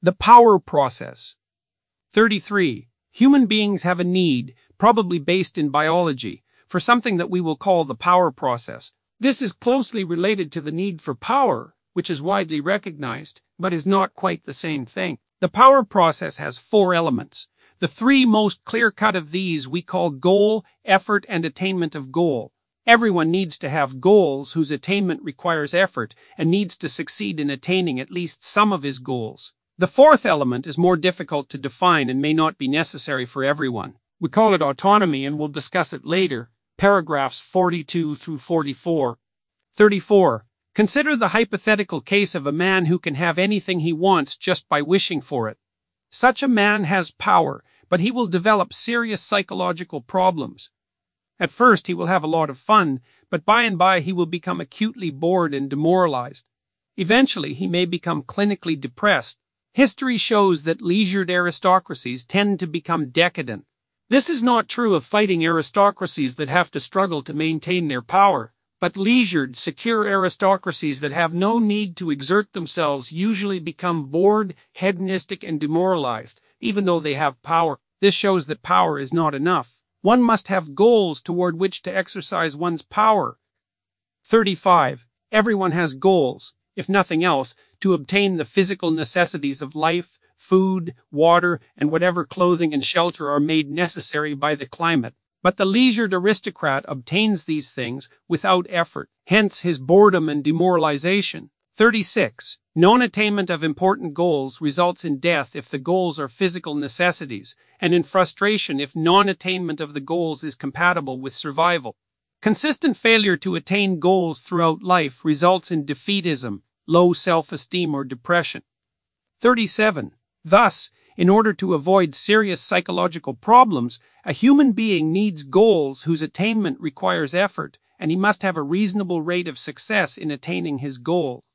The power process. 33. Human beings have a need, probably based in biology, for something that we will call the power process. This is closely related to the need for power, which is widely recognized, but is not quite the same thing. The power process has 4 elements. The 3 most clear-cut of these we call goal, effort, and attainment of goal. Everyone needs to have goals whose attainment requires effort and needs to succeed in attaining at least some of his goals. The 4th element is more difficult to define and may not be necessary for everyone. We call it autonomy and we'll discuss it later. Paragraphs 42 through 44. 34. Consider the hypothetical case of a man who can have anything he wants just by wishing for it. Such a man has power, but he will develop serious psychological problems. At first he will have a lot of fun, but by and by he will become acutely bored and demoralized. Eventually he may become clinically depressed. History shows that leisured aristocracies tend to become decadent. This is not true of fighting aristocracies that have to struggle to maintain their power, but leisured, secure aristocracies that have no need to exert themselves usually become bored, hedonistic, and demoralized, even though they have power. This shows that power is not enough. One must have goals toward which to exercise one's power. 35. Everyone has goals, if nothing else, to obtain the physical necessities of life, food, water, and whatever clothing and shelter are made necessary by the climate. But the leisured aristocrat obtains these things without effort, hence his boredom and demoralization. 36. Non-attainment of important goals results in death if the goals are physical necessities, and in frustration if non-attainment of the goals is compatible with survival. Consistent failure to attain goals throughout life results in defeatism, low self-esteem, or depression. 37. Thus, in order to avoid serious psychological problems, a human being needs goals whose attainment requires effort, and he must have a reasonable rate of success in attaining his goal.